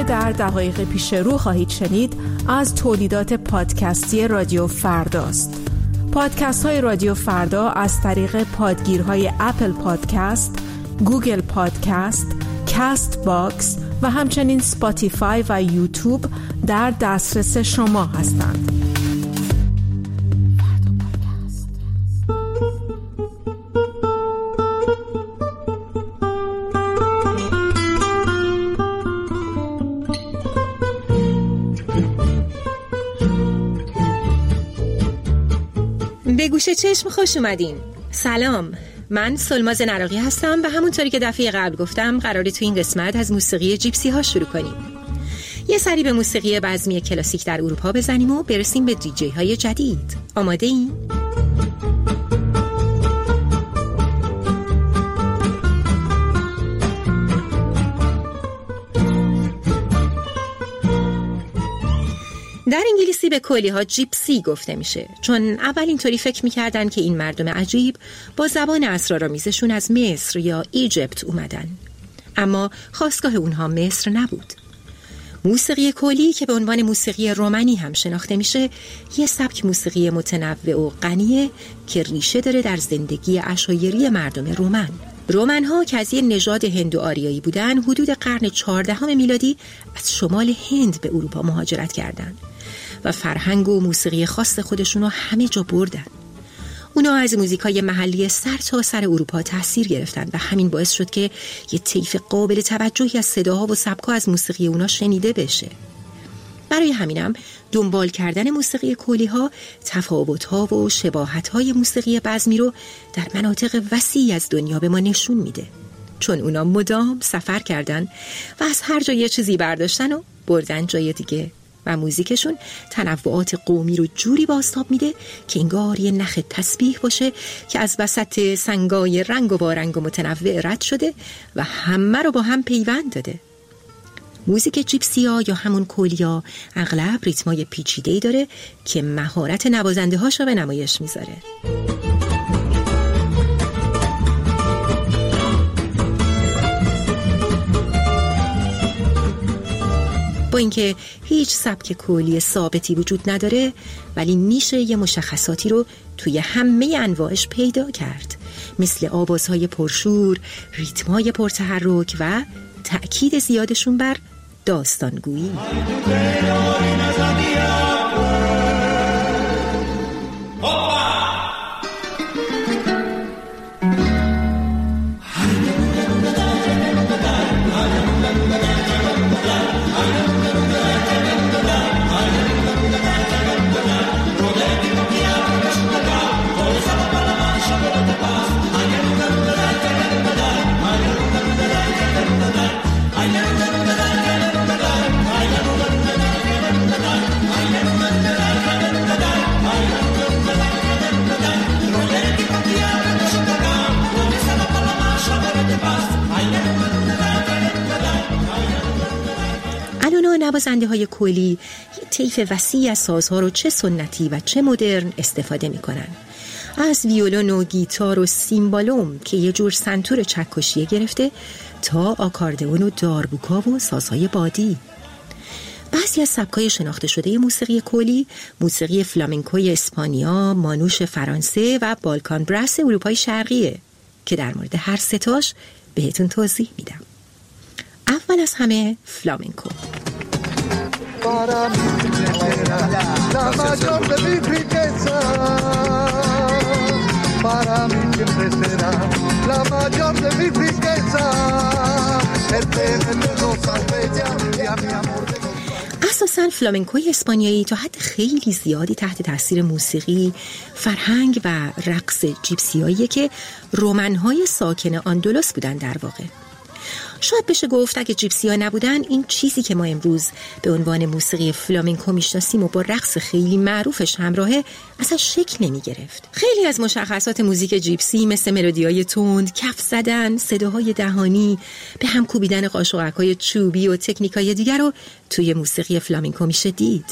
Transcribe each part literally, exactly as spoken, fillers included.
در دقایق پیش رو خواهید شنید از تولیدات پادکستی رادیو فرداست. پادکست های رادیو فردا از طریق پادگیرهای اپل پادکست، گوگل پادکست، کاست باکس و همچنین سپاتیفای و یوتیوب در دسترس شما هستند. به گوشه چشم خوش اومدین. سلام، من سلماز نراقی هستم و همونطوری که دفعه قبل گفتم قراره تو این قسمت از موسیقی جیپسی ها شروع کنیم. یه سری به موسیقی بزمی کلاسیک در اروپا بزنیم و برسیم به دی جی های جدید. آماده این؟ در انگلیسی به کولی ها جیپسی گفته میشه، چون اول اینطوری فکر میکردن که این مردم عجیب با زبان اسرارآمیزشون از مصر یا ایجپت اومدن، اما خاستگاه اونها مصر نبود. موسیقی کولی که به عنوان موسیقی رومانی هم شناخته میشه، یه سبک موسیقی متنوع و غنیه که ریشه داره در زندگی عشایری مردم رومن. رومن ها که از یه نژاد هندو آریایی بودن، حدود قرن چهاردهم میلادی از شمال هند به اروپا مهاجرت کردند و فرهنگ و موسیقی خاص خودشون رو همه جا بردن. اونا از موزیکای محلی سر تا سر اروپا تأثیر گرفتن و همین باعث شد که یه طیف قابل توجهی از صداها و سبک‌ها از موسیقی اونا شنیده بشه. برای همینم دنبال کردن موسیقی کولی‌ها تفاوت‌ها و شباهت‌های موسیقی بزمی رو در مناطق وسیعی از دنیا به ما نشون میده، چون اونا مدام سفر کردن و از هر جا یه چیزی برداشتن و بردن جای دیگه و موزیکشون تنوعات قومی رو جوری بازتاب میده که انگار یه نخ تسبیح باشه که از وسط سنگای رنگ و بارنگ و متنوع رد شده و همه رو با هم پیوند داده. موزیک جیپسیا یا همون کولیا اغلب ریتمای پیچیده‌ای داره که مهارت نوازنده هاشو به نمایش میذاره. با اینکه هیچ سبک کولی ثابتی وجود نداره، ولی میشه یه مشخصاتی رو توی همه انواعش پیدا کرد، مثل آوازهای پرشور، ریتمای پرتحرک و تأکید زیادشون بر داستانگویی. نوازنده های کولی یه طیف وسیع از سازها رو چه سنتی و چه مدرن استفاده میکنن، از ویولون و گیتار و سیمبالوم که یه جور سنتور چکشیه گرفته تا آکاردئون و داربوکا و سازهای بادی. بعضی از سبکای شناخته شده موسیقی کولی، موسیقی فلامنکوی اسپانیا، مانوش فرانسه و بالکان براس اروپای شرقیه که در مورد هر ستاش بهتون توضیح میدم. اول از همه فلامنکو. Para mí la mayor de mi riqueza, para mí siempre será la mayor de mi riqueza, el tener rosas bellas y a mi amor de... اساساً فلامنکوی اسپانیایی تا حد خیلی زیادی تحت تاثیر موسیقی، فرهنگ و رقص جیپسیاییه که رومن‌های ساکن آندلس بودن. در واقع شاید بشه گفت اگه جیپسی ها نبودن، این چیزی که ما امروز به عنوان موسیقی فلامنکو میشناسیم و با رقص خیلی معروفش همراهه اصلا شکل نمی گرفت. خیلی از مشخصات موزیک جیپسی مثل ملودیای تند، کف زدن، صداهای دهانی، به هم کوبیدن قاشقک‌های چوبی و تکنیکای دیگر رو توی موسیقی فلامنکو میشه دید.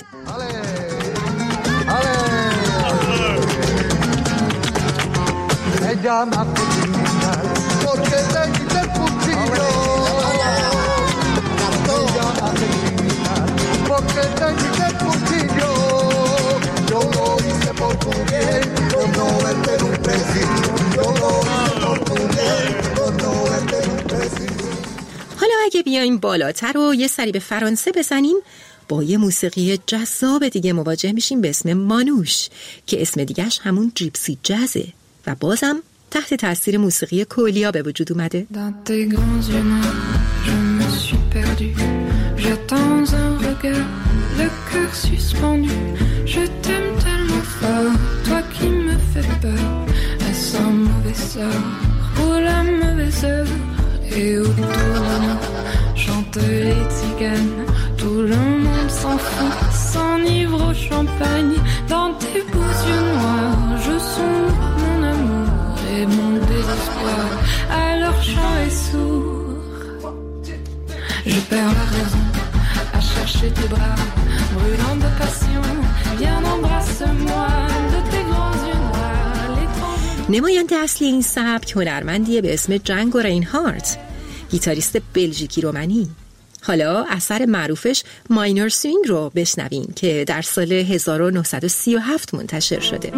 بریم بالاتر و یه سری به فرانسه بزنیم، با یه موسیقی جذاب دیگه مواجه میشیم به اسم مانوش که اسم دیگهش همون جیپسی جازه و بازم تحت تاثیر موسیقی کولیا به وجود اومده. Dans tes grands yeux noirs, je me suis perdue. J'attends un regard, le cœur suspendu. Je t'aime tellement fort, toi qui me fais peur. Est-ce un mauvais sort ou la mauvaise heure? Et autour de nous chantent les tziganes. Tout le monde s'en fout, s'enivre au champagne. Dans tes beaux yeux noirs, je songe mon amour et mon désespoir. Alors chant est sourd. Je perds la raison à chercher tes bras, brûlant de passion. Viens embrasse-moi de tes grands yeux noirs. L'étrange... نماینده اصلی این سبک هنرمندیه به اسم جنگو رینهارت، گیتاریست بلژیکی رومنی. حالا اثر معروفش ماینور سوینگ رو بشنویم که در سال هزار و نهصد و سی و هفت منتشر شده.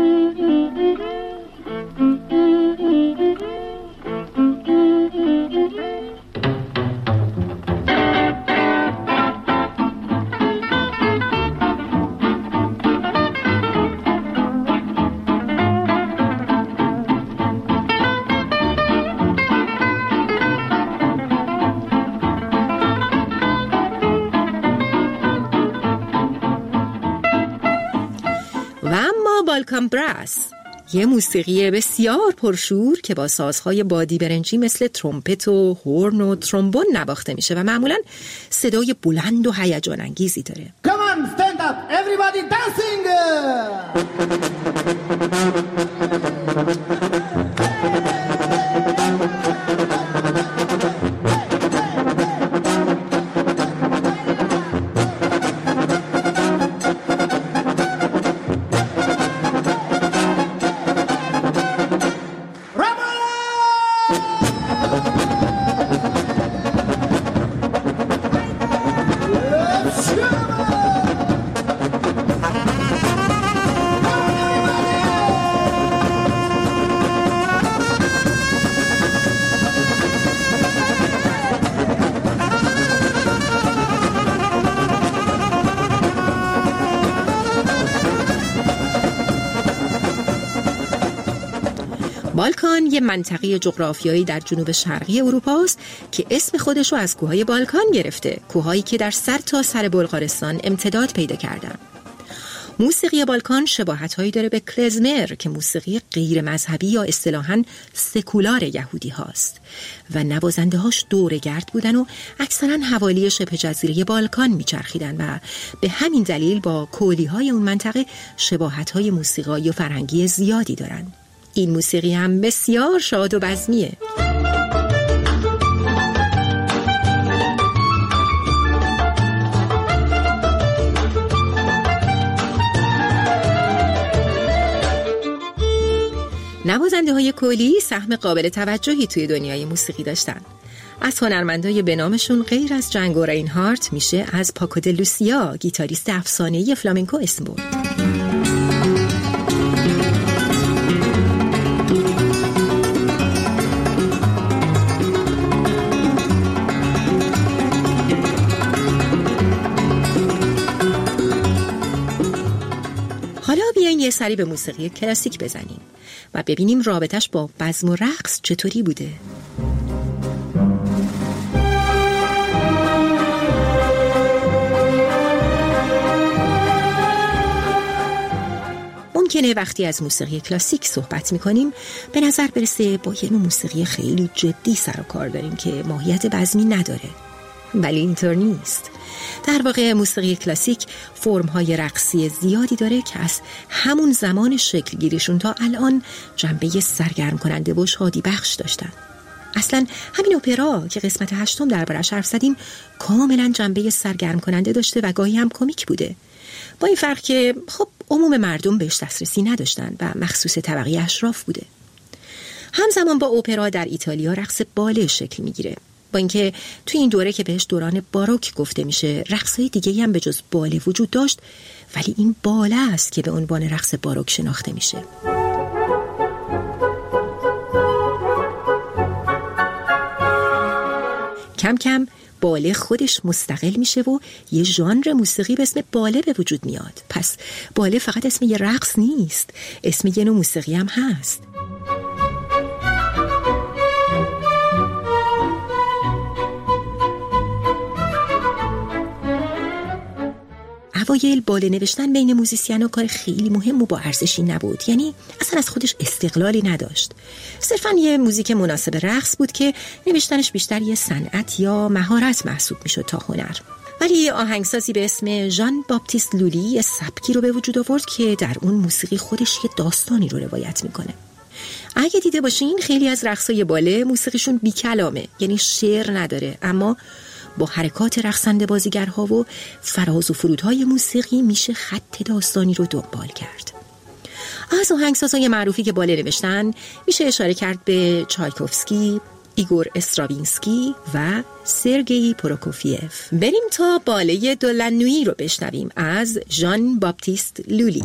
بالکان براس، یه موسیقی بسیار پرشور که با سازهای بادی برنجی مثل ترومپت و هورن و ترومبون نواخته میشه و معمولاً صدای بلند و هیجان انگیزی داره. Come on, stand up, everybody dancing! بالکان یه منطقه جغرافیایی در جنوب شرقی اروپا است که اسم خودش رو از کوههای بالکان گرفته، کوههایی که در سر تا سر بلغارستان امتداد پیدا کردن. موسیقی بالکان شباهت‌هایی داره به کلزمر که موسیقی غیر مذهبی یا اصطلاحاً سکولار یهودی هاست و نوازنده‌هاش دوره‌گرد بودن و اکثراً حوالی شبه جزیره بالکان میچرخیدن و به همین دلیل با کولی‌های اون منطقه شباهت‌های موسیقایی و فرهنگی زیادی دارن. این موسیقی هم بسیار شاد و بزمیه. نوازنده های کولی سهم قابل توجهی توی دنیای موسیقی داشتن. از هنرمندای به نامشون غیر از جنگو رینهارت میشه از پاکو د لوسیا، گیتاریست افسانه‌ای فلامنکو، اسم برد. حالا بیاین یه سری به موسیقی کلاسیک بزنیم و ببینیم رابطش با بزم و رقص چطوری بوده. ممکنه وقتی از موسیقی کلاسیک صحبت میکنیم به نظر برسه با یه موسیقی خیلی جدی سر و کار داریم که ماهیت بزمی نداره، ولی اینطور نیست. در واقع موسیقی کلاسیک فرم‌های رقصی زیادی داره که از همون زمان شکل گیریشون تا الان جنبه سرگرم کننده و شادی بخش داشتن. اصلا همین اپرا که قسمت هشتم دربارش حرف زدیم کاملا جنبه سرگرم کننده داشته و گاهی هم کمیک بوده، با این فرق که خب عموم مردم بهش دسترسی نداشتن و مخصوص طبقه اشراف بوده. همزمان با اپرا در ایتالیا رقص باله شکل میگیره، با اینکه توی این دوره که بهش دوران باروک گفته میشه رقصهای دیگه‌ای هم به جز باله وجود داشت، ولی این باله است که به عنوان رقص باروک شناخته میشه. کم کم باله خودش مستقل میشه و یه ژانر موسیقی به اسم باله به وجود میاد. پس باله فقط اسم یه رقص نیست، اسم یه نوع موسیقی هم هست. اوایل باله نوشتن بین موزیسینا کار خیلی مهم و با ارزشی نبود، یعنی اصلا از خودش استقلالی نداشت، صرفا یه موزیک مناسب رقص بود که نوشتنش بیشتر یه صنعت یا مهارت محسوب میشد تا هنر. ولی آهنگسازی به اسم ژان باپتیست لولی یه سبکی رو به وجود آورد که در اون موسیقی خودش یه داستانی رو روایت میکنه. اگه دیده باشین خیلی از رقصای باله موسیقیشون بی کلامه، یعنی شعر نداره، اما با حرکات رقصنده بازیگرها و فراز و فرودهای موسیقی میشه خط داستانی رو دنبال کرد. از آهنگسازهای معروفی که باله نوشتن میشه اشاره کرد به چایکوفسکی، ایگور استراوینسکی و سرگئی پروکوفیف. بریم تا باله دو لا نوی رو بشنویم از ژان باپتیست لولی.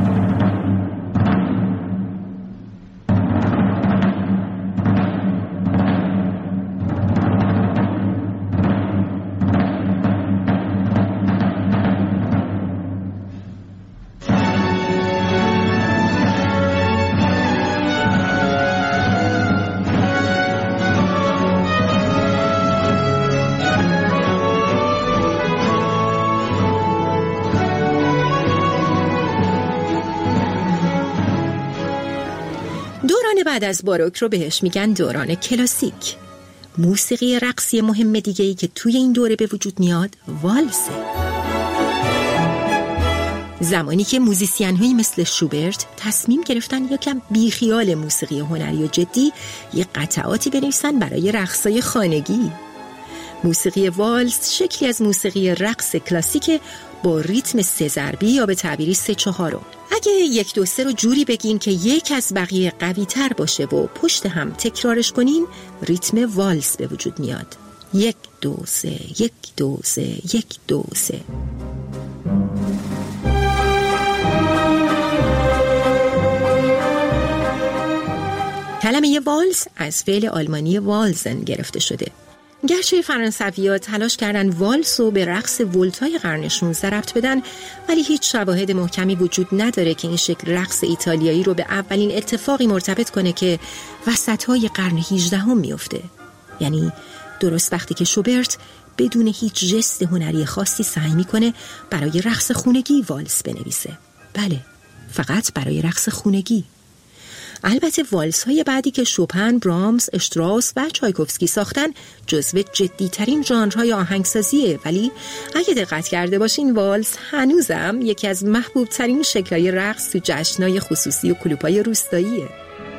بعد از باروک رو بهش میگن دوران کلاسیک. موسیقی رقصی مهم دیگه‌ای که توی این دوره به وجود میاد والسه. زمانی که موزیسین‌هایی مثل شوبرت تصمیم گرفتن یکم بیخیال موسیقی هنری و جدی یه قطعاتی بنویسن برای رقصای خانگی. موسیقی والس شکلی از موسیقی رقص کلاسیک با ریتم سه ضربی یا به تعبیری سه چهارم. اگه یک دو سه رو جوری بگین که یک از بقیه قوی تر باشه و پشت هم تکرارش کنین، ریتم والس به وجود میاد. یک دو سه، یک دو سه، یک دو سه. کلمه والس از فعل آلمانی والزن گرفته شده. گرچه فرانسوی‌ها تلاش کردن والس رو به رقص ولتای قرن شانزده ربط بدن، ولی هیچ شواهد محکمی وجود نداره که این شکل رقص ایتالیایی رو به اولین اتفاقی مرتبط کنه که وسطای قرن هجدهم میفته. یعنی درست وقتی که شوبرت بدون هیچ ژست هنری خاصی سعی میکنه برای رقص خونگی والس بنویسه. بله، فقط برای رقص خونگی. البته والس های بعدی که شوپن، برامز، اشتراوس و چایکوفسکی ساختن جزو جدی ترین ژانرهای آهنگسازیه، ولی اگه دقت کرده باشین والس هنوزم یکی از محبوب ترین شکل‌های رقص تو جشن‌های خصوصی و کلوب‌های روستاییه.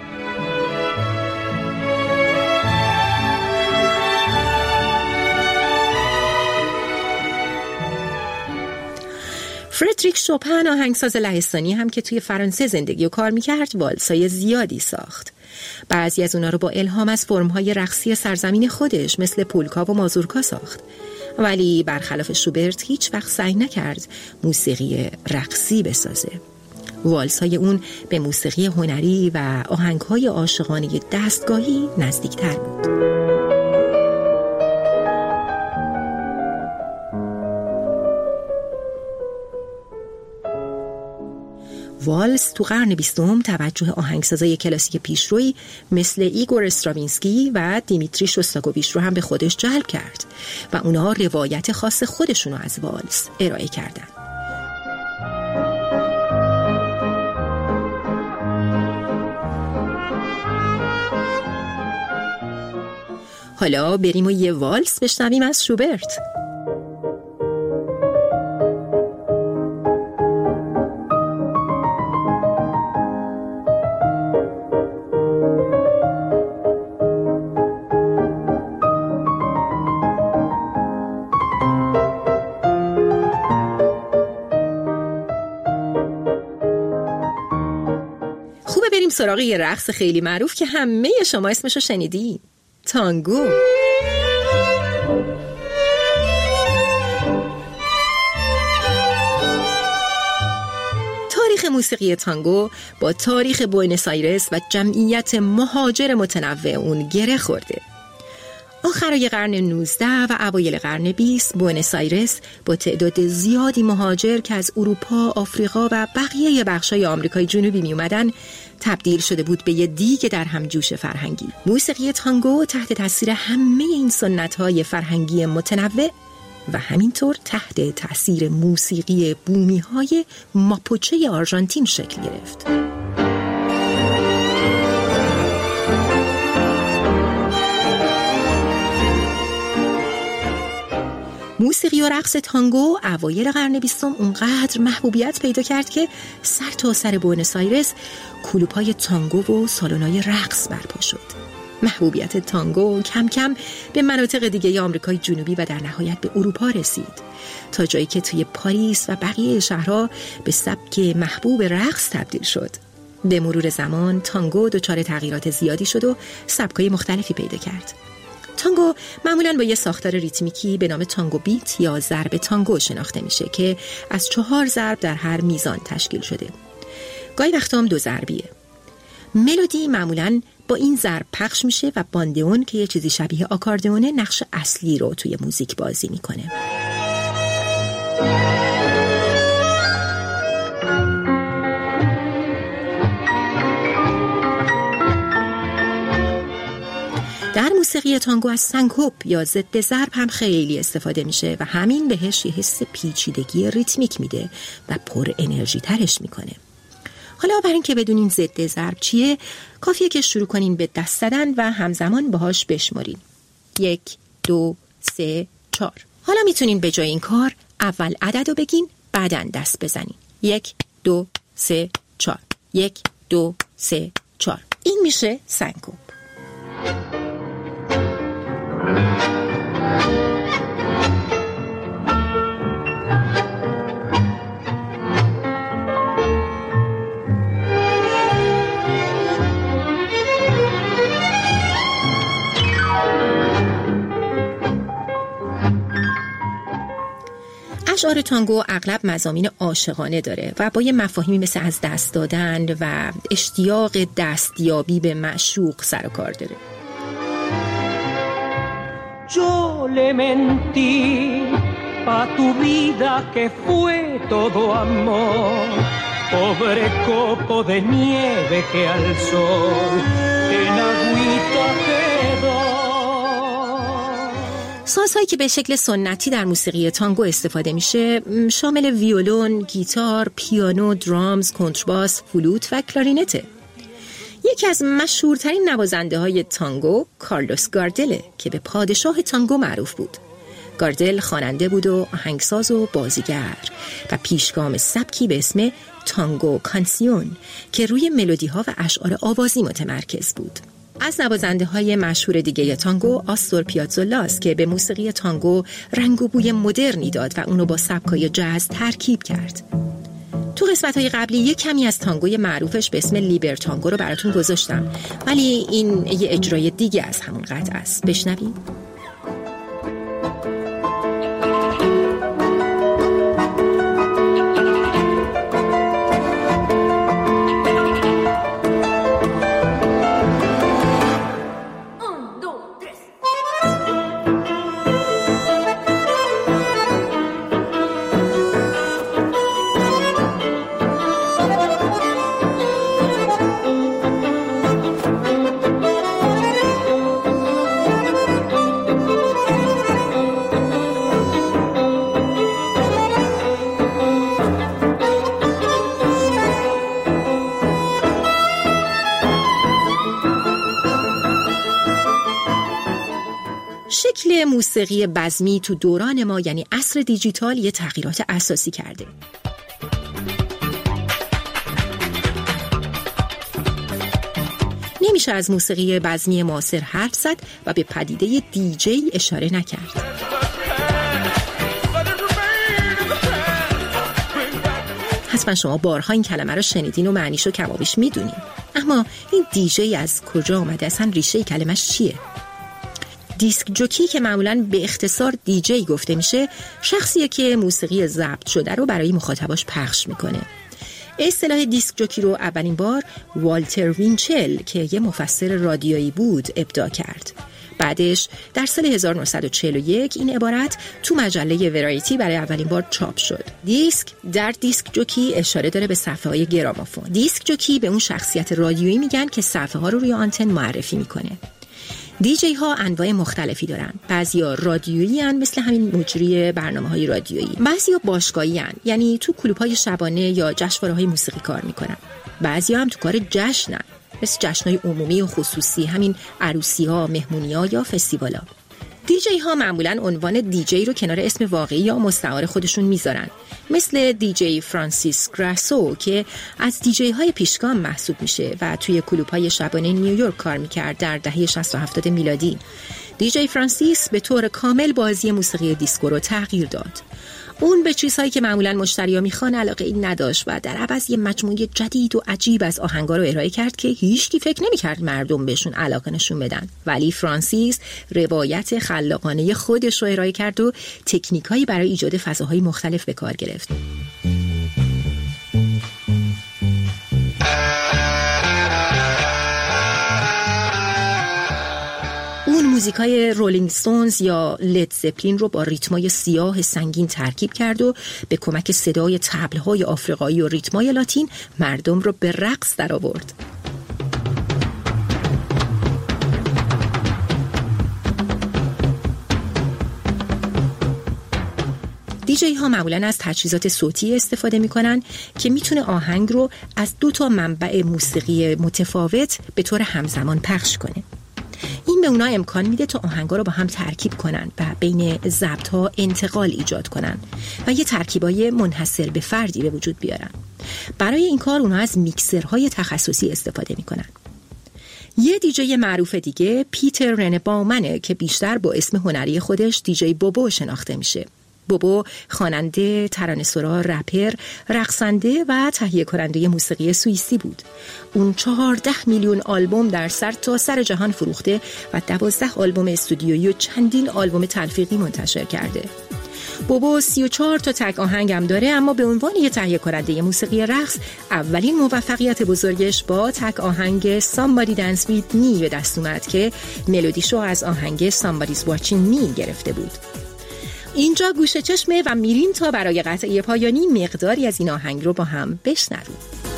فردریک شوپن آهنگساز لهستانی هم که توی فرانسه زندگی و کار میکرد والسای زیادی ساخت. بعضی از اونا رو با الهام از فرم‌های رقصی سرزمین خودش مثل پولکا و مازورکا ساخت، ولی برخلاف شوبرت هیچ وقت سعی نکرد موسیقی رقصی بسازه. والس‌های اون به موسیقی هنری و آهنگ‌های عاشقانه دستگاهی نزدیکتر بود. والس تو قرن بیستم توجه آهنگسازای کلاسیک پیشروی مثل ایگور استراوینسکی و دیمیتری شوستاکوویچ رو هم به خودش جلب کرد و اونا روایت خاص خودشونو از والس ارائه کردن. حالا بریم و یه والس بشنویم از شوبرت. سراغ یه رقص خیلی معروف که همه شما اسمشو شنیدین، تانگو. تاریخ موسیقی تانگو با تاریخ بوئنوس آیرس و جمعیت مهاجر متنوع اون گره خورده. آخرای قرن نوزده و اوایل قرن بیست بوئنوس آیرس با تعداد زیادی مهاجر که از اروپا، آفریقا و بقیه بخشای آمریکای جنوبی می اومدن تبدیل شده بود به یه دیگ در هم جوش فرهنگی. موسیقی تانگو تحت تاثیر همه این سنت‌های فرهنگی متنوع و همینطور تحت تاثیر موسیقی بومی‌های ماپوچه آرژانتین شکل گرفت. موسیقی و رقص تانگو اوایل قرن بیستم اونقدر محبوبیت پیدا کرد که سر تا سر بوئنوس آیرس کلوب‌های تانگو و سالن‌های رقص برپا شد. محبوبیت تانگو کم کم به مناطق دیگه آمریکای جنوبی و در نهایت به اروپا رسید، تا جایی که توی پاریس و بقیه شهرها به سبک محبوب رقص تبدیل شد. به مرور زمان تانگو دچار تغییرات زیادی شد و سبک‌های مختلفی پیدا کرد. تانگو معمولاً با یه ساختار ریتمیکی به نام تانگو بیت یا ضرب تانگو شناخته میشه که از چهار ضرب در هر میزان تشکیل شده. گاهی وقتا هم دو ضربیه. ملودی معمولاً با این ضرب پخش میشه و باندئون که یه چیزی شبیه آکاردئونه نقش اصلی رو توی موزیک بازی میکنه. در موسیقی تانگو از سنکوپ یا ضد ضرب هم خیلی استفاده میشه و همین بهش یه حس پیچیدگی ریتمیک میده و پر انرژی ترش میکنه. حالا برای اینکه بدونین ضد ضرب چیه، کافیه که شروع کنین به دست زدن و همزمان باهاش بشمارین. یک، دو، سه، چهار. حالا میتونین به جای این کار اول عدد رو بگین، بعداً دست بزنین. یک، دو، سه، چهار. یک، دو، سه، چهار. این میشه سنکوپ. اشعار تانگو اغلب مضامین عاشقانه داره و با یه مفاهیمی مثل از دست دادن و اشتیاق دستیابی به معشوق سر و کار داره. Yo le mentí a tu vida que fue todo amor, pobre copo de nieve que al sol en agüita quedó. سازهایی که به شکل سنتی در موسیقی تانگو استفاده میشه شامل ویولون، گیتار، پیانو، درامز، کنترباس، فلوت و کلارینته. یکی از مشهورترین نوازنده های تانگو کارلوس گاردله که به پادشاه تانگو معروف بود. گاردل خواننده بود و آهنگساز و بازیگر و پیشگام سبکی به اسم تانگو کانسیون که روی ملودی ها و اشعار آوازی متمرکز بود. از نوازنده های مشهور دیگه تانگو آستور پیازولاست که به موسیقی تانگو رنگ و بوی مدرنی داد و اونو با سبکای جاز ترکیب کرد. تو قسمت‌های قبلی یک کمی از تانگوی معروفش به اسم لیبر تانگو رو براتون گذاشتم، ولی این یه اجرای دیگه از همون قطعه است. بشنویم. شکل موسیقی بزمی تو دوران ما یعنی عصر دیجیتال یه تغییرات اساسی کرده. نمیشه از موسیقی بزمی معاصر حرف زد و به پدیده دیجی اشاره نکرد. حتما شما بارها این کلمه رو شنیدین و معنیشو کمابیش میدونین، اما این دیجی از کجا آمده؟ اصلا ریشه کلمش چیه؟ دیسک جوکی که معمولاً به اختصار دیجی گفته میشه، شخصیه که موسیقی ضبط شده رو برای مخاطباش پخش میکنه. اصطلاح دیسک جوکی رو اولین بار والتر وینچل که یه مفسر رادیویی بود ابداع کرد. بعدش در سال هزار و نهصد و چهل و یک این عبارت تو مجله ورایتی برای اولین بار چاپ شد. دیسک در دیسک جوکی اشاره داره به صفحه های گرامافون. دیسک جوکی به اون شخصیت رادیویی میگن که صفحه ها رو روی آنتن معرفی میکنه. دیجی ها انواع مختلفی دارن. بعضیا رادیویی ان مثل همین مجری برنامه‌های رادیویی. بعضیا باشگاهی ان، یعنی تو کلوب‌های شبانه یا جشنواره‌های موسیقی کار میکنن. بعضیا هم تو کار جشنن، مثل جشن‌های عمومی و خصوصی، همین عروسی‌ها، مهمونی‌ها یا فستیوالا. دیجی ها معمولاً عنوان دیجی رو کنار اسم واقعی یا مستعار خودشون میذارن، مثل دیجی فرانسیس گراسو که از دیجی های پیشگام محسوب میشه و توی کلوب‌های شبانه نیویورک کار میکرد در دهه شصت و هفتاد میلادی. دیجی فرانسیس به طور کامل بازی موسیقی دیسکو رو تغییر داد. اون به چیزهایی که معمولاً مشتری‌ها میخوان علاقه ای نداشت و در عوض یه مجموعه جدید و عجیب از آهنگا رو ارائه کرد که هیچکی فکر نمی‌کرد مردم بهشون علاقه نشون بدن. ولی فرانسیس روایت خلاقانه خودش رو ارائه کرد و تکنیکایی برای ایجاد فضاهای مختلف به کار گرفت. موزیکای رولینگ ستونز یا لید زپلین رو با ریتمای سیاه سنگین ترکیب کرد و به کمک صدای طبل‌های آفریقایی و ریتمای لاتین مردم رو به رقص در آورد. دیجی ها معمولاً از تجهیزات صوتی استفاده میکنن که میتونه آهنگ رو از دو تا منبع موسیقی متفاوت به طور همزمان پخش کنه. این به اونا امکان میده تا آهنگا رو با هم ترکیب کنن و بین ضبط‌ها انتقال ایجاد کنن و یه ترکیبای منحصر به فردی به وجود بیارن. برای این کار اونا از میکسرهای تخصصی استفاده میکنن. یه دیجی معروف دیگه پیتر رنه باومنه که بیشتر با اسم هنری خودش دیجی بوبو شناخته میشه. بوبو خواننده، ترانه‌سرا، رپر، رقصنده و تهیه کننده موسیقی سوئیسی بود. اون چهارده میلیون آلبوم در سر تا سر جهان فروخته و دوازده آلبوم استودیویی و چندین آلبوم تلفیقی منتشر کرده. بوبو سی و چهار تا تک آهنگ هم داره، اما به عنوان یه تهیه کننده موسیقی رقص اولین موفقیت بزرگش با تک آهنگ Somebody Dance With Me به دست اومد که ملودیشو از آهنگ Somebody's Watching Me گرفته بود. اینجا گوشه چشمه و میریم تا برای قطعه پایانی مقداری از این آهنگ رو با هم بشنویم.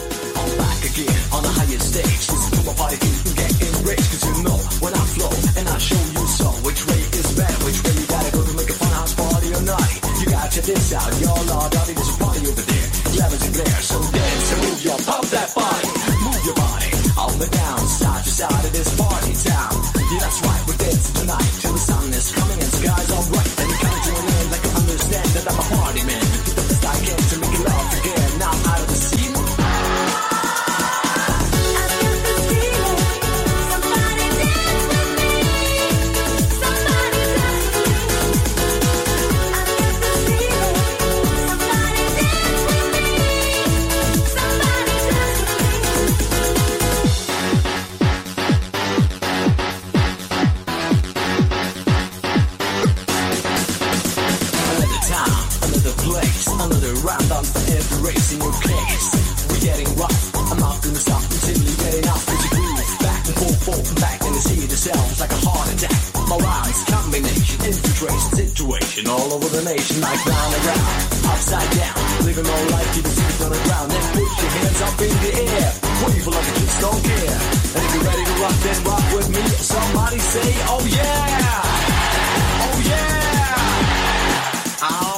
All over the nation, like round and round, upside down, living all life, keep your feet on the ground, then put your hands up in the air, wave like you just don't care, and if you're ready to rock, then rock with me, somebody say, oh yeah, oh yeah, ow.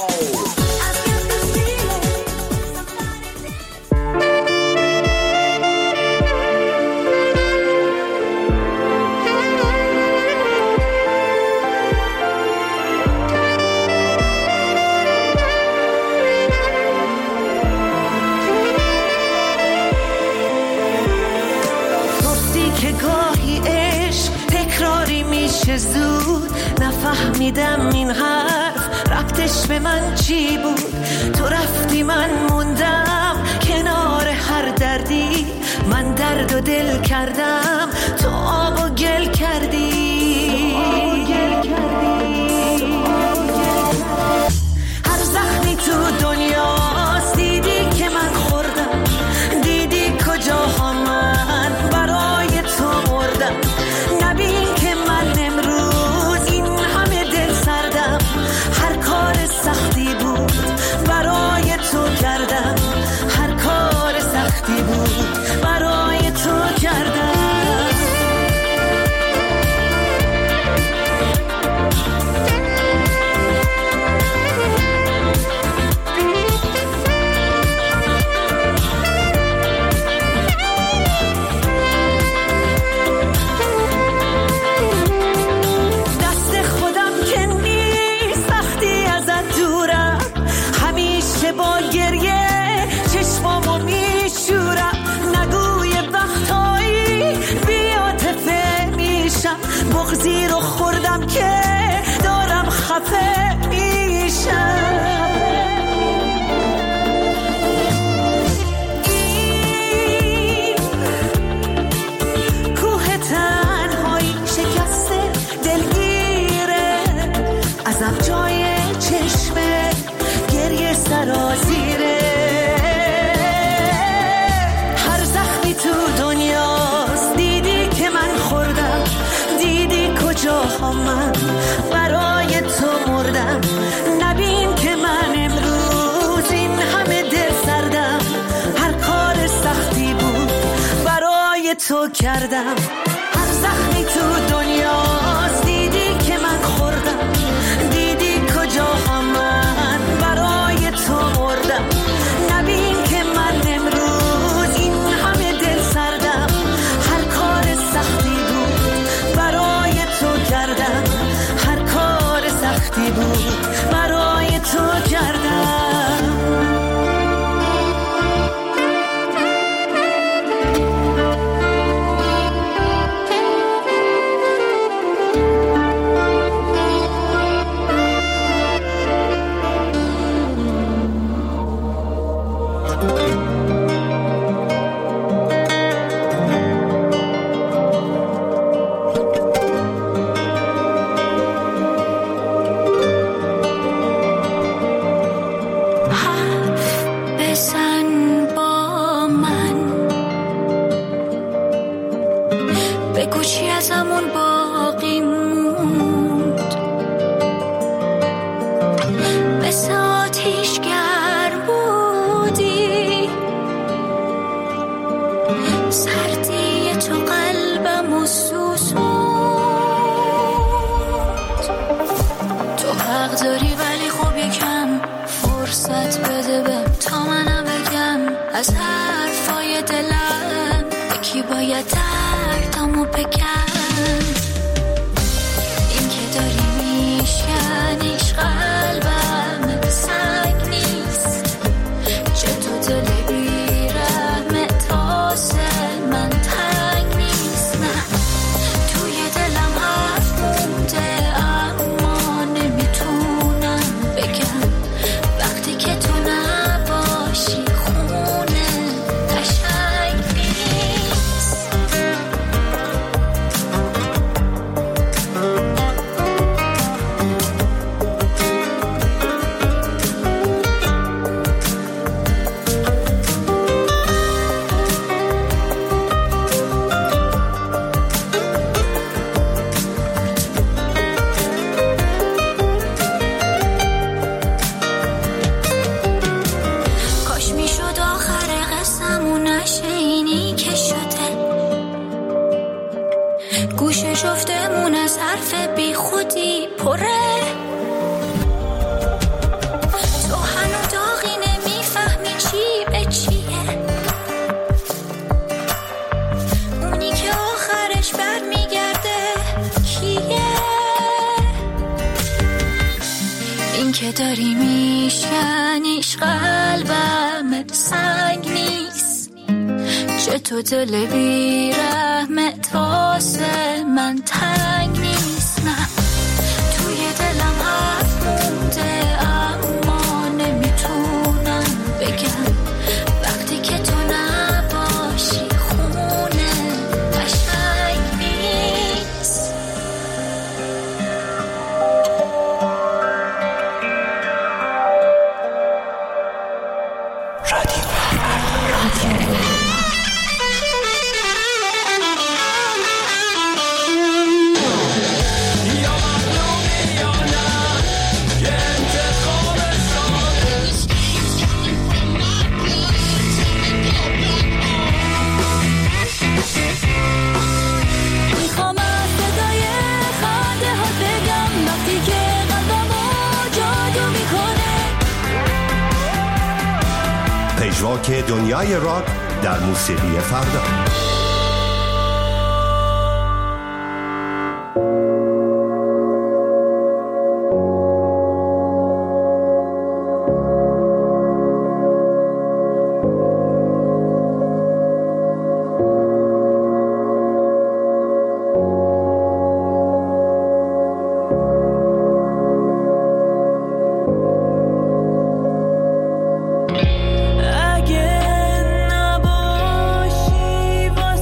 زود نفهمیدم این حرف ربطش به من چی بود. تو رفتی من موندم کنار هر دردی، من درد و دل کردم تو آب و گل کردی. هر زخمی تو دنیاست دیدی که من خوردم، دیدی کجاها من برای تو مردم. نبین که من امروز تو کردم. هر زخمی تو دنیاست دیدی که من خوردم، دیدی کجاها من برای تو مردم. نبین که من امروز این همه دل سردم، هر کار سختی بود برای تو کردم، هر کار سختی بود برای تو کردم. که داری میشکنیش قلبم سنگ نیست، چطور دل بی رحمت واسه من تنگ نیست. نه توی دلم حرف مونده اما نمیتونم بگم، وقتی که تو نباشی خونه قشنگ نیست. که دنیای راک در موسیقی فردا. اگه نباشی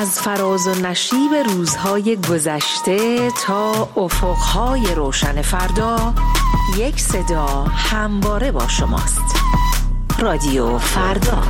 از فراز و نشیب روزهای گذشته تا افقهای روشن فردا، یک صدا همواره با شماست. رادیو فردا.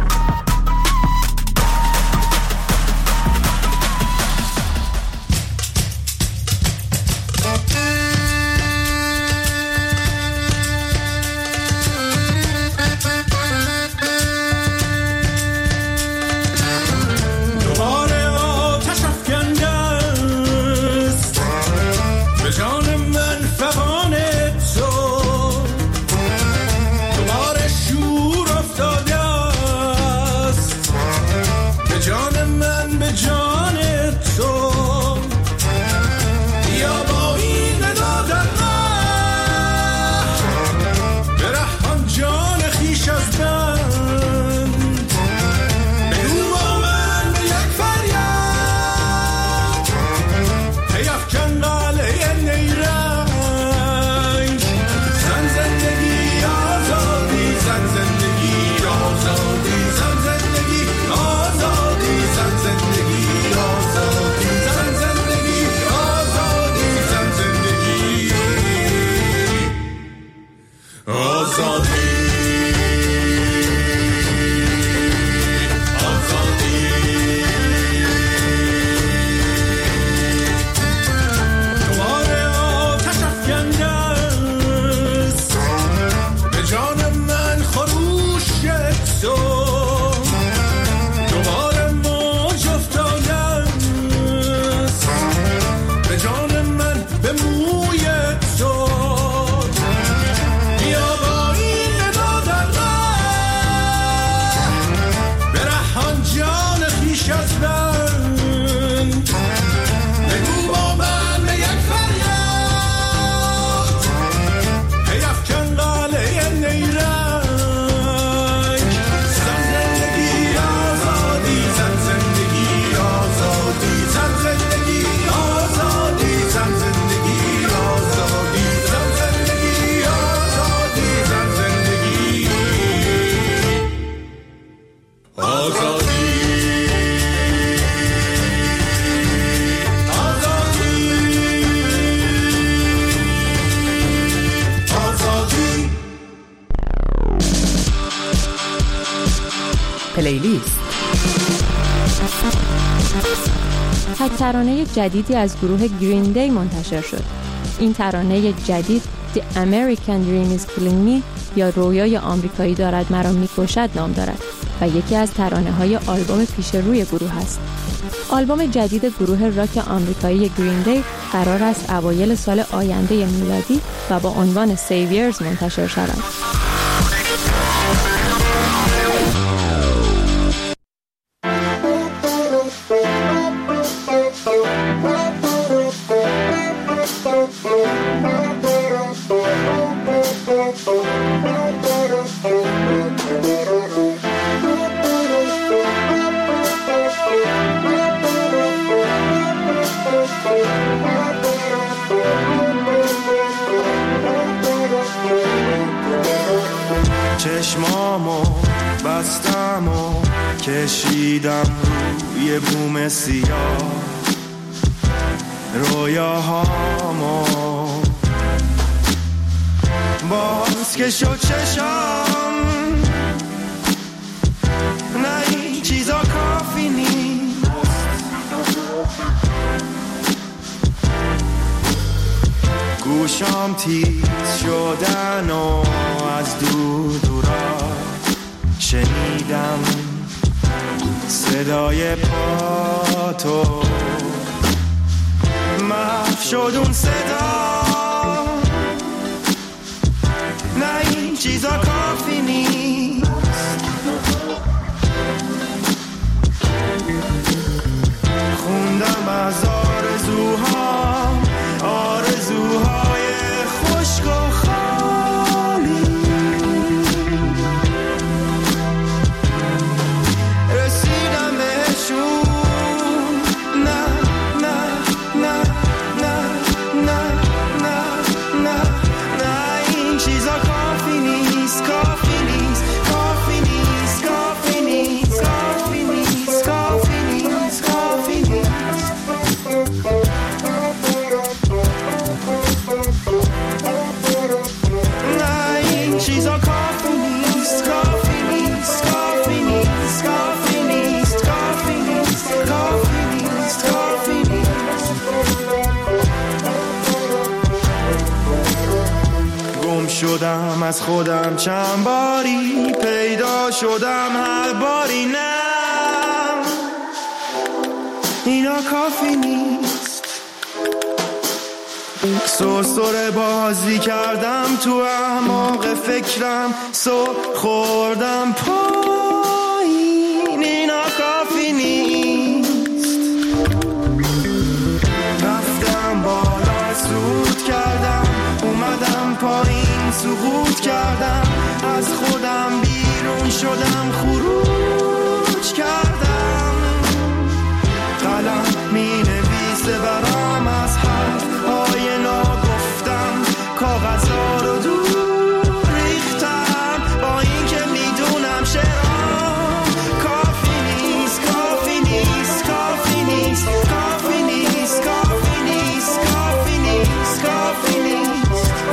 پلیلیست. تک ترانه جدیدی از گروه گرین دی منتشر شد. این ترانه جدید The American Dream is Killing Me یا رویای آمریکایی دارد مرا میکشد نام دارد و یکی از ترانه‌های آلبوم پیش روی گروه است. آلبوم جدید گروه راک آمریکایی گرین دی قرار است اوایل سال آینده میلادی و با عنوان سیویرز منتشر شود. چشمامو بستم و کشیدم روی بوم سیاه رویاهامو باز که شد چشم نه این چیزا کافی نیست گوشام تیز شدن و از دور دورا شنیدم صدای پاتو محو شد اون صدا نه این چیزا کافی نیست خوندم از آرزوهام آرزوهای خشک و خالی رسیدم بهشون نه نه نه نه نه نه نه نه این چیزا کافی نیست کافی نیست کافی نیست کافی نیست کافی نیست کافی نیست کافی نیست از خودم چند باری پیدا شدم هر باری نه اینا کافی نیست سرسره بازی کردم تو اعماق فکرم سر خوردم پایین اینا کافی نیست رفتم بالا سود کردم اومدم پایین سقوط کردم از خودم بیرون شدم خروج کردم قلم می نویسه برام از حرف های ناگفتم کاغذها رو دور ریختم با این که میدونم شعرام کافی نیست کافی نیست کافی نیست کافی نیست کافی نیست کافی نیست کافی نیست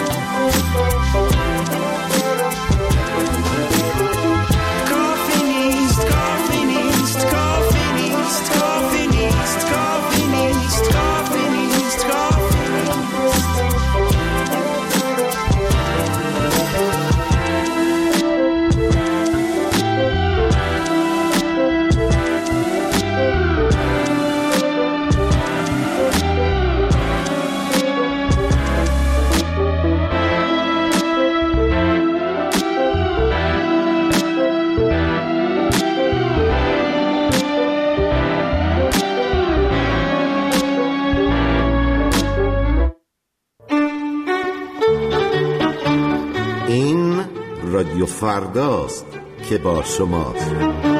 رادیو فرداست که با شماست.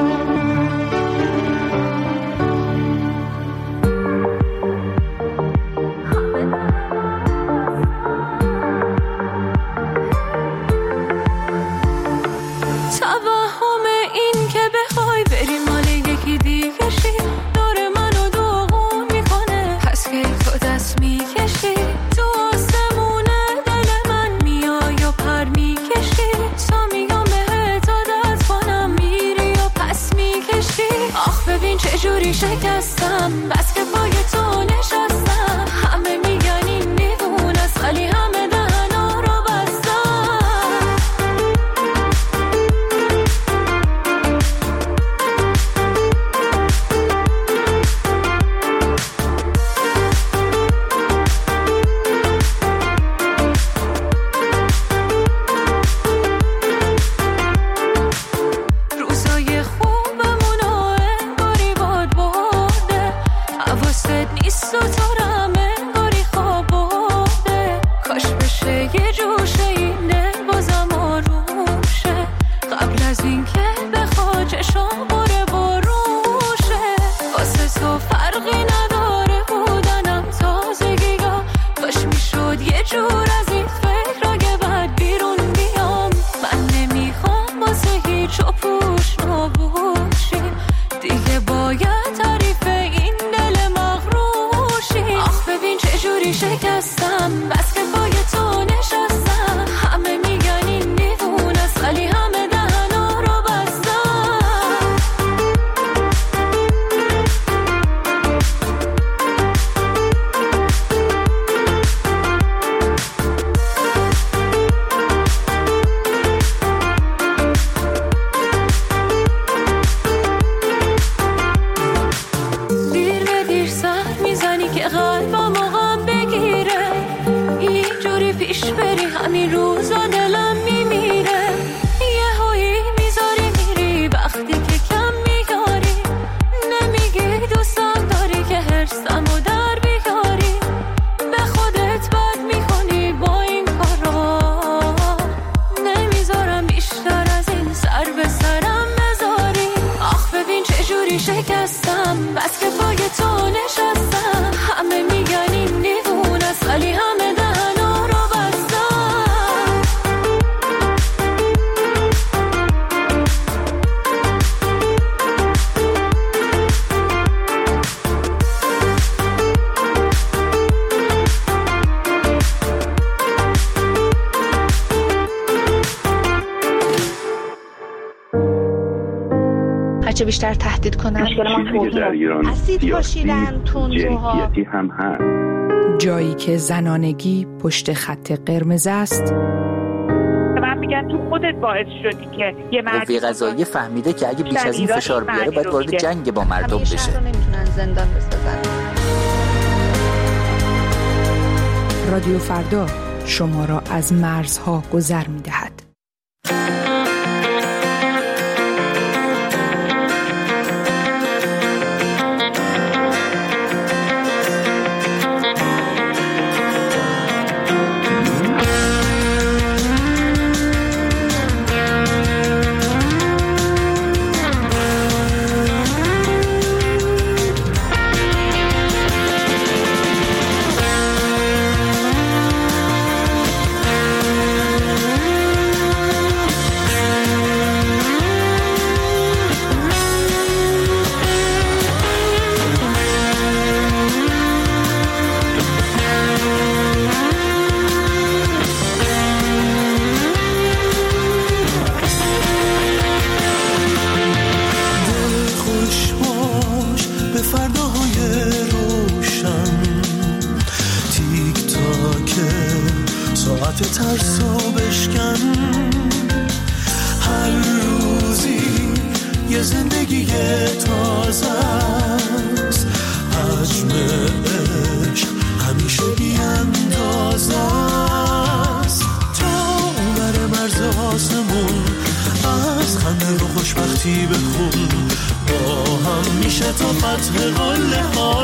توهم این که بخوای بری مال یکی دیگه شی دور منو دوغون میکنه پس که تو دست میکشی تو آسمونه دل من میای و پر میکشی تا میگم بهت عادت کنم میری و پس میکشی آخ ببین چجوری شکستم بس که پای تو نشستم همه میگن این دیوون است ولی همه دهنا رو بستم روزای خوبمونو انگاری باد برده حواست نیست و تو رو انگاری خواب برده کاش بشه یه جوشه این دل بازم آروشه قبل از این که بخواد چشم بره بروشه واسه تو فرقی نداره بودنم تازگی یا کاش میشد یه جور از این فکر اگه بعد بیرون بیام من نمیخوام واسه هیچ و پوش نباشی دیگه باید تعریف این دل مغروشی آخ ببین چجوری شکستم بس که پای تو نشستم همه میگن این دیوون است ولی همه دهنا رو بستم دیر به دیر سر میزنی که قلبم و غم بگیره اینجوری پیش بری همین روزا دلم میمیره یه هایی میذاری میری وقتی که کم میگاری نمیگی دوستم داری که هرسم و در بیاری به خودت بد میکنی با این کارا نمیذارم بیشتر از این سر به سرم بذاری آخ ببین چجوری شکستم بس که پای تو نشستم همه میگن این دیوون است ولی همه دهنا رو بستم هرچه بیشتر تهدید کنن چیزی که در ایران سیاسی جنسیتی هم هست جایی که زنانگی پشت خط قرمز است. من بگن تو خودت باعث شدی که یه مرد قوه قضاییه فهمیده که اگه بیش از این فشار بیاره باید وارد جنگ با مردم بشه. شهر رو نمیتونن زندان بسازن. رادیو فردا شما را از مرزها گذر می‌دهد. ترسو بشکن، هر روزی یه زندگی تازه است، حجم عشق همیشه بیاندازه است. تا بر مرز آسمون از خنده و خوشبختی بخون، با هم میشه تا فتح قله ها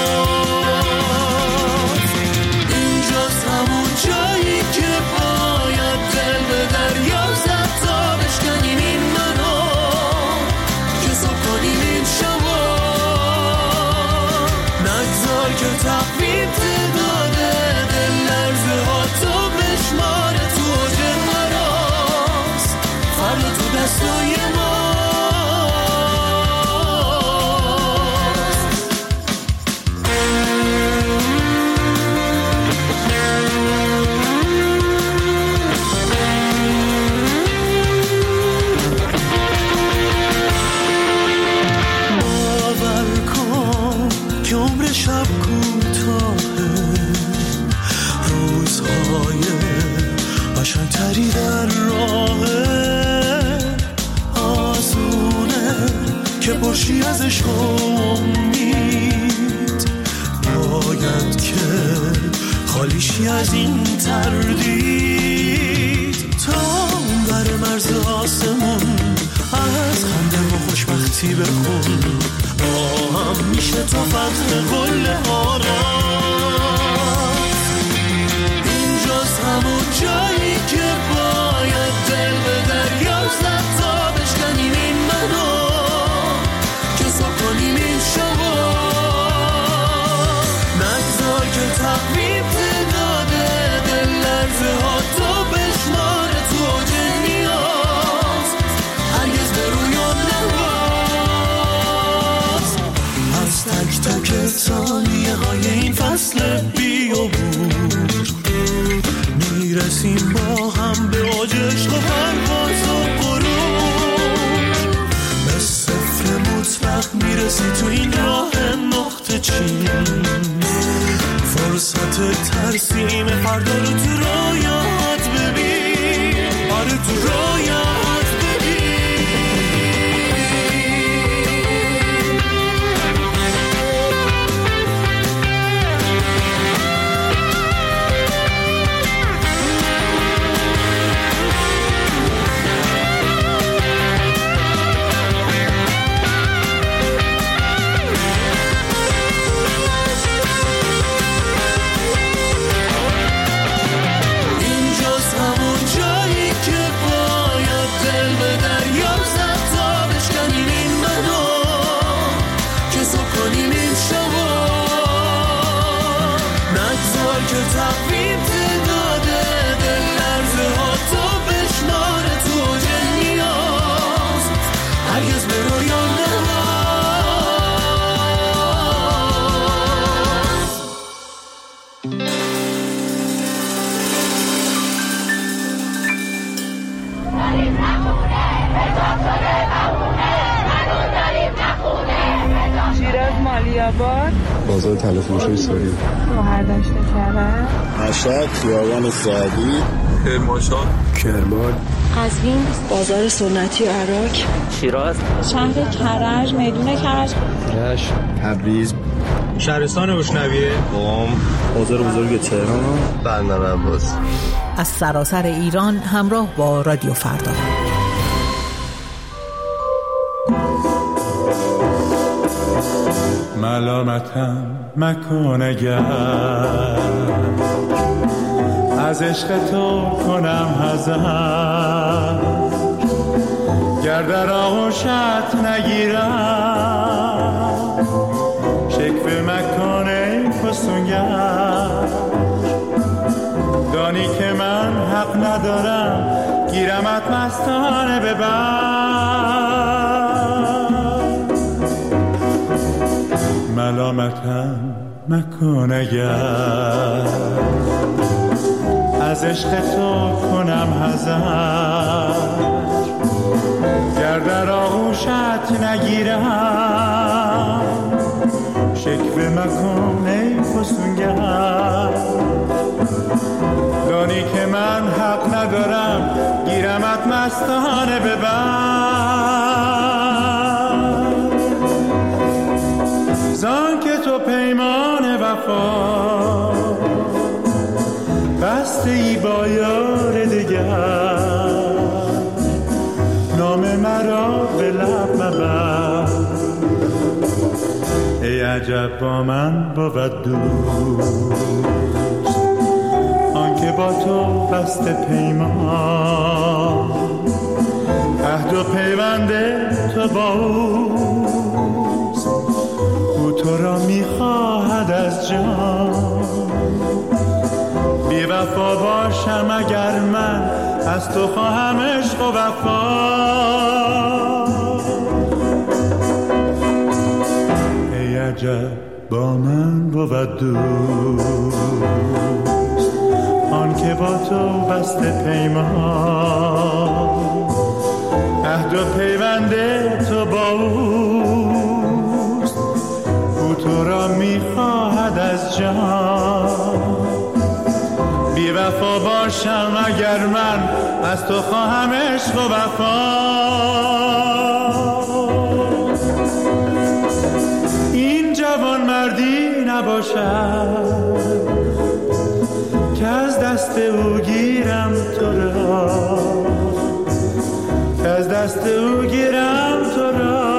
رفت. اینجاست همون جایی که باید دل به دریا زد تا بشکنیم این منو، که صبح کنیم این شما. نگذار که تقویم تعداده دل لرزه ها تو بشماره، تو اوج مراز فردا تو دستای ما. شب کوتاهه، روزهای قشنگتری در راهه، آسونه که پرشی از عشق و امید، باید که خالیشی از این تردید. تا بر مرز آسمون از خنده و خوشبختی بخون، با هم میشه تا فتح قله ها رفت. اینجاست همون جایی که باید دل به دریا زد تا بشکنیم این منو، که صبح کنیم این شما. نگذار که تقویم تعداده دل لرزه ها تو بشماره، تو اوج نیاز هرگز به رویان نواز. از تک تک ثانیه های این فصل بی‌عبور میرسیم با هم به اوج عشق و پرواز و غرور. به صفر مطلق میرسی تو این راه نقطه چین، فرصت ترسیم فردا رو تو رویات ببین، آره تو رویات ببین. تقویم تعداده دل لرزه ها تو بشماره، تو اوج نیاز هرگز به رویان نواز. داریم نخونه حساب شده بهونه، هنوز داریم نخونه. شیراز مالیاباد، بازار تلفروشی سوری، شوهرداشته کرد، مشهد خیابان سعدی، کرمانشاه، کرمان، قزوین، بازار سنتی عراق، شیراز، شهر کرج، میدون کرج، رشت، تبریز، شهرستان بوشنویه، قم، بازار بزرگ تهران، بندر عباس. از سراسر ایران همراه با رادیو فردا. ملامتم مکن اگر از عشق تو کنم حذر، گر در آغوشت نگیرم شکوه مکن ای فسونگر. دانی که من حق ندارم گیرمت مستانه ببر. ملامتم مکن اگر از عشق تو کنم حذر، گر در آغوشت نگیرم شکوه مکن ای فسونگر. دانی که من حق ندارم گیرمت مستانه ببر. زان که تو پیمان وفا بسته ای با یار دگر، نام مرا به لب مبر. ای عجب با من بود دوست آنکه با تو بسته پیمان، عهد و پیوند تو با اوست، او تو را میخواهد از جان. بی وفا باشم اگر من از تو خواهم عشق و وفا. ای عجب با من بود دوست آن که با تو بسته پیمان، عهد و پیوند تو با اوست، او تو را میخواهد از جان. بی وفا باشم اگر من از تو خواهم عشق و وفا. این جوان مردی نباشد که از دست او گیرم تو را، که از دست او گیرم تو را.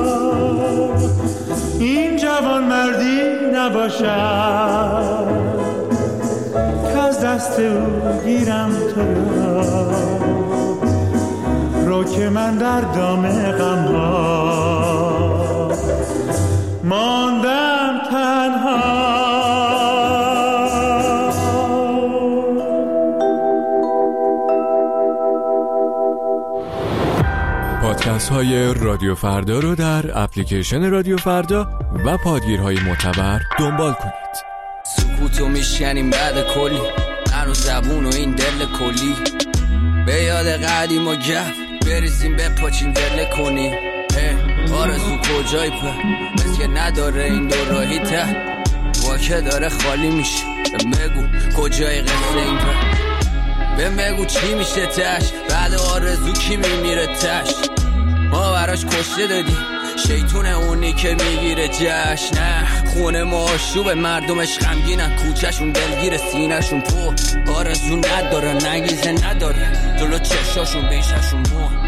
این جوان مردی نباشد که از دست او گیرم تو را. رو که من در دام غم ها ماندم تنها. پادکست های رادیو فردا رو در اپلیکیشن رادیو فردا و پادگیرهای معتبر دنبال کنید. سکوتو میشکنیم بعد کلی من و زبون و این دل کلی، به یاد قدیم و گف بریزیم بپاچیم دل کنی. آرزو کجایی په مثل که نداره این دو راهی ته، واکه داره خالی میشه. بگو کجای قصه این په، بهم بگو چی میشه تش، بعد آرزو کی میمیره تش. ما براش کشته دادی شیطونه اونی که میگیره جشن. نه خونه ما آشوب مردمش غمگینن، کوچهشون دلگیر سینهشون پر آرزو نداره، نگیزه نداره جلو چشاشون بیششون مو.